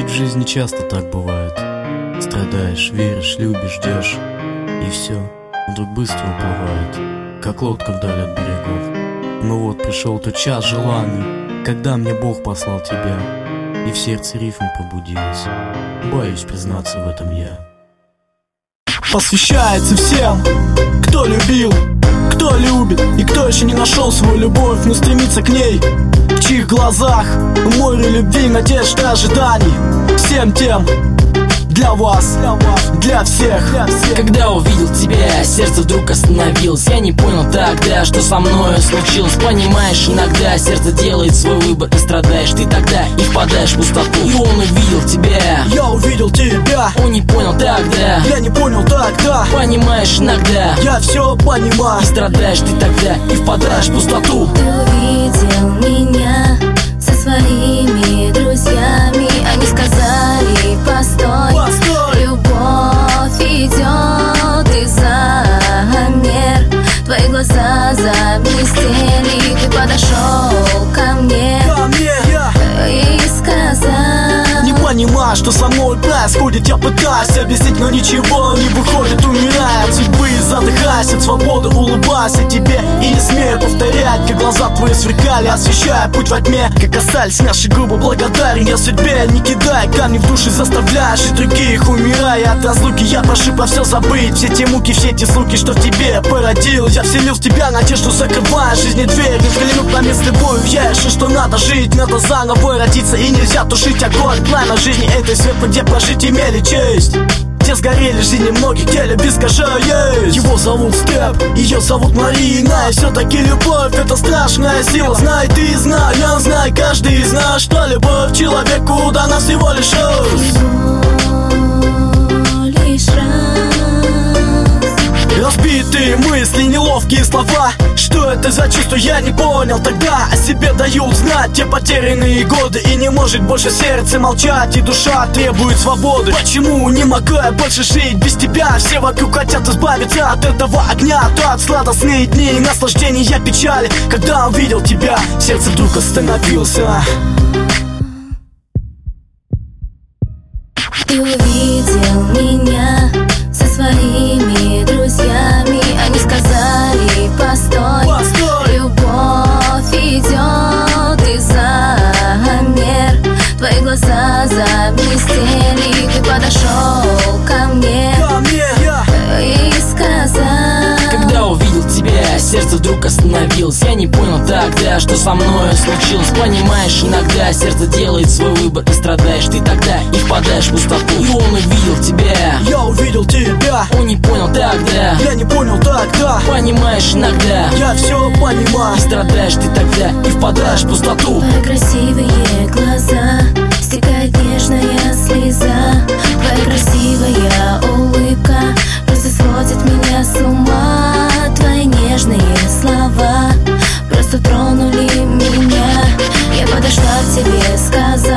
Ведь в жизни часто так бывает. Страдаешь, веришь, любишь, ждешь, и все вдруг быстро уплывает, как лодка вдаль от берегов. Ну вот пришел тот час желаний, когда мне Бог послал тебя, и в сердце рифм пробудилась. Боюсь признаться в этом я. Посвящается всем, кто любил, кто любит и кто еще не нашел свою любовь, но стремится к ней. В чьих глазах море любви, надежд и ожиданий. Всем тем, для вас, для всех. Когда увидел тебя, сердце вдруг остановилось. Я не понял тогда, что со мною случилось. Понимаешь, иногда сердце делает свой выбор, и страдаешь ты тогда, и впадаешь в пустоту. И он увидел тебя, я увидел тебя. Он не понял тогда, я не понял тогда. Понимаешь, иногда я все понимаю. И страдаешь ты тогда, и впадаешь в пустоту. Ты увидел меня со своими друзьями. Они сказали: постой, любовь идет из-за мер. Твои глаза заблестели, ты подошел ко мне и сказал: не понимаю, что со мной происходит. Я пытаюсь объяснить, но ничего не выходит. Умирая от судьбы, задыхаясь от свободы, улыбаясь тебе и не смею повторять, как глаза твои сверкали, освещая путь во тьме. Как остались наши губы, благодарен я судьбе. Не кидая камни в души, заставляешь и других. Умирая от разлуки, я прошу про все забыть. Все те муки, все те звуки, что в тебе породил. Я вселил в тебя надежду, закрывая жизни дверь. Не взглянув на мир с тобою, я решил, что надо жить, надо заново родиться, и нельзя тушить огонь. Пламя жизни этой светлой, где прожить имели честь. Где сгорели жизни многих, где любви, скажи, есть. Его зовут Степ, ее зовут Марина. И все-таки любовь — это страшная сила. Знай ты, знай, я знаю, каждый из нас, что любовь человеку дана всего лишь раз. Разбитые мысли, неловкие слова. Что это за чувство, я не понял тогда. О себе дают знать те потерянные годы. И не может больше сердце молчать, и душа требует свободы. Почему не могу я больше жить без тебя? Все вокруг хотят избавиться от этого огня. То от сладостные дни, наслаждения, печали. Когда увидел тебя, сердце вдруг остановился. Ты увидел меня со своими друзьями. Они сказали: постой, любовь идет из-за мер. Твои глаза заблестели, ты подошел ко мне и сказал: когда увидел тебя, сердце вдруг остановилось. Я не понял тогда, что со мною случилось. Понимаешь, иногда сердце делает свой выбор, и страдаешь ты тогда, и впадаешь в пустоту. И он увидел тебя, я увидел тебя. Он не понял тогда, я не понял тогда. Понимаешь, иногда я все понимаю. И страдаешь ты тогда, и впадаешь в пустоту. Твои красивые глаза, стекает нежная слеза. Твоя красивая улыбка просто сводит меня с ума. Твои нежные слова просто тронули меня. Я подошла к тебе, сказала: